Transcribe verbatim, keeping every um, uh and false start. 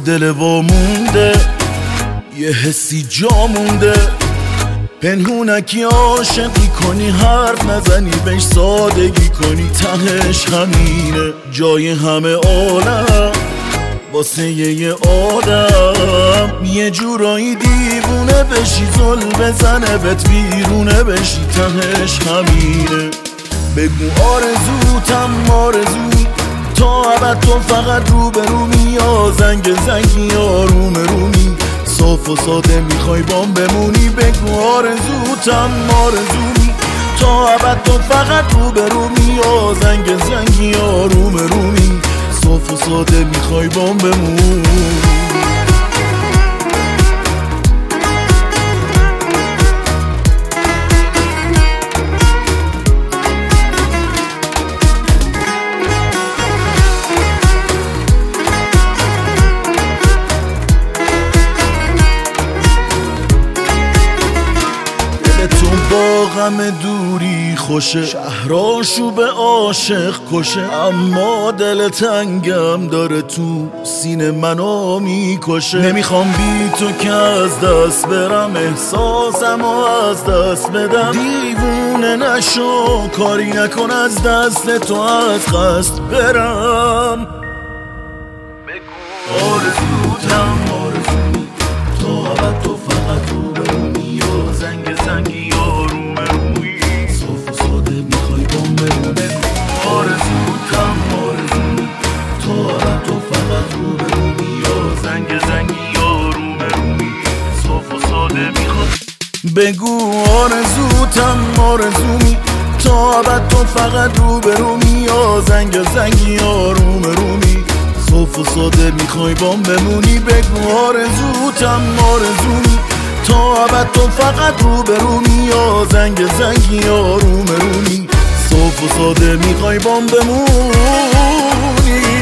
دل وامونده، یه حسی جا مونده، پنهونکی عاشقی کنی، حرف نزنی بهش سادگی کنی، تهش همینه جای همه عالم واسه یه آدم، یه جورایی دیوونه بشی، زل بزنه بهت بیرونه بشی، تهش همینه. بگو آرزوتم آرزومی، تا ابد تو فقط روبرومی، یا زنگ زنگی آروم رومی، صاف و ساده میخوای بام بمونی. بگو آرزوتم آرزومی، تا ابد تو فقط روبرومی، یا زنگ زنگی آروم رومی، صاف و ساده میخوای بام بمونی. با غم دوری خوشه، شهراشو به عاشق کشه، اما دل تنگم داره تو سینه منو میکشه. نمیخوام بی تو که از دست برم، احساسمو از دست بدم، دیوونه نشو کاری نکن از دست تو از قصد برم. بگو آرزوتم آرزومی، تا ابد تو فقط رو برونی، یا زنگ زنگی آروم روی، صاف و ساده میخوای بام بمونی. آرزوتم آرزومی، تا ابد تو فقط رو برونی، یا زنگ زنگی آروم روی، صاف و ساده میخوای. بگو آرزوتم آرزومی، تا ابد تو فقط رو برونی، یا زنگ زنگی آروم رومی، صاف و ساده میخوای بام بمونی. بگو آرزوتم آرزومی، تا ابد تو فقط رو برومی، یا زنگ زنگی آروم رومی، صاف و ساده میخوای بام بمونی.